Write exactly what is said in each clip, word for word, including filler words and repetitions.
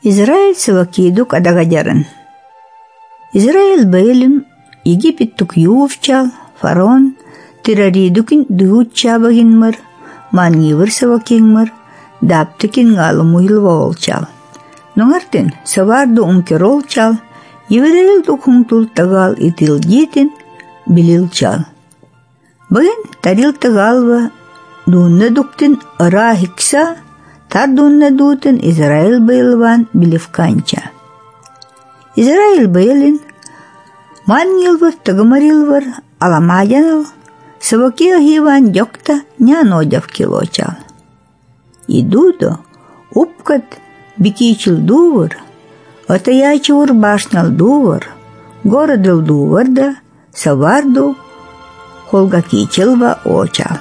Израиль сывакидук адагадярын. Израиль бейлин Египеттук ювчал, фараон, терроридукин дуучабагинмар, манивыр сывакингмар, даптыкин галымуйлва олчал. Ноңартын саварду ункеролчал, еврейл духунтул тагал итил дитин билилчал. Багин тарил тагалва дунна дуктин ара хикса, тар дунна дутин Израиль бейлван биливканча. Израиль бейлин манилвар тагамарилвар аламаянал, савакия хиван дёкта нянодяв килочал. Идудо упкат бикичил дувар, отаячур башнал дувар, городил дуварда, саварду холгакичилва очал.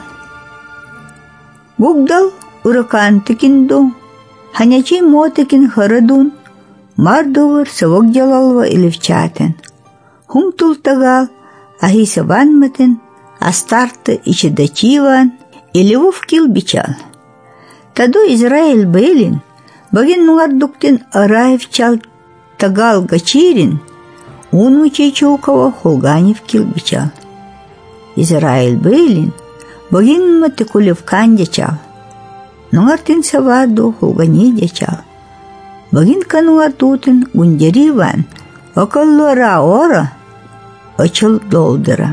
Гугдал уракантыкинду, ханячи мотыкин харадун, мардувар савок джалалва иливчатен. Хумтул тагал, ахиса ванматен, астарты ичедачиван, иливув кил бичал. Таду Израиль бейлин, багин нуардуктин араевчал тагал гачирин, он учечукова холганев кил бичал. Израиль бейлин, багин матыкулев кандячал, нуартин саваду холгани дячал. Багин кануартутин гундяриван, около раора, очал долдера.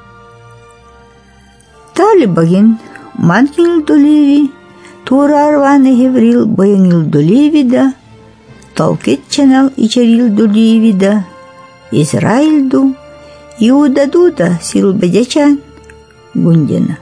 Тали багин манкил доливи, турарваны хеврил баянил доливида, толкетчанал ичарил доливида, Израильду, Иуда дуда сил бедячан гундена.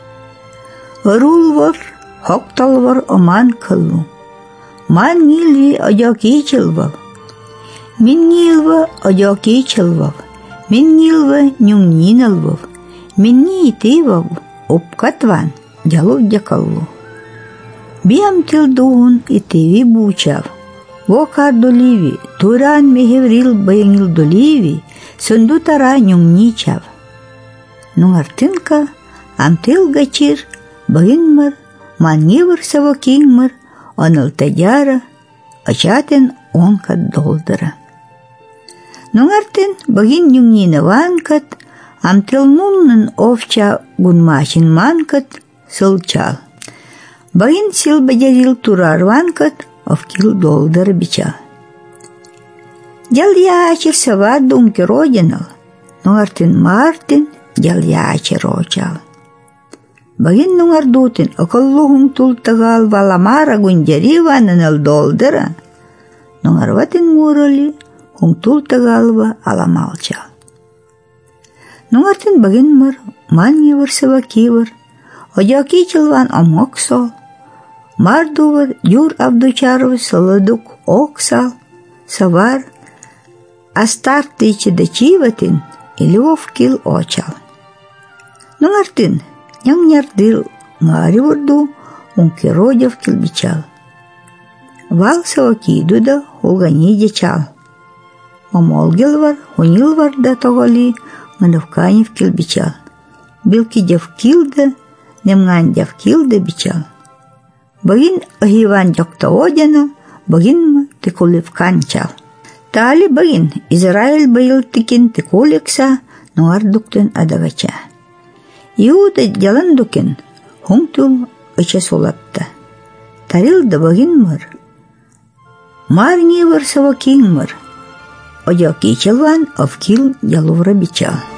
Рулвар, хокталвар оман калу, ман нилви одякичилвал, мин нилва одякичилвал, мин нилва нюмниналвал, мин ниитивал, обкатван, джалу дякалву. Биам тилдуун итиви бучав, вокар доливи, туран мехеврил баянил доливи, сунду тара нюмничав. Нуартынка амтил гачир, багинмар, манивр савокингмар, оныл тадяра, очатен онкат долдара. Нуартын багин нюмнина ванкат, амтил нуннын овча гунмашин манкат сылчал. Багин сил бадярил турар ванкат, овкил долдара бичал. Дял ячер саваду умки родинал, нуартын мартын дял ячер очал. Багин нуардутын околлухун тултагал валамара гундярива нанал долдара, нуарватын мурали хун тултагалва аламалчал. Нуартын багин мар маньевар савакивар, одякичилван омоксол, мардувар юр авдучаров саладук оксал, савар, астартычы дачиватын илюв кил очал. Нуартын ням-нярдыл ngaривурду унки родяв кил бичал. Вал савакиду да хугани дячал. Омолгилвар, хунилвар да тогали манавканев кил бичал. Билки дяв кил да, немган дяв кил да бичал. Багин ахиван дякта одяна, багин ма тикулев канчал. Тали багин Израиль байыл тикин тикулекса, нуардуктен адагача. Иуда дяландукен хунтул оча солапта. Тарил да багин мар. Мар нивар савакин мар. Одякичалван овкил ялувра бичал.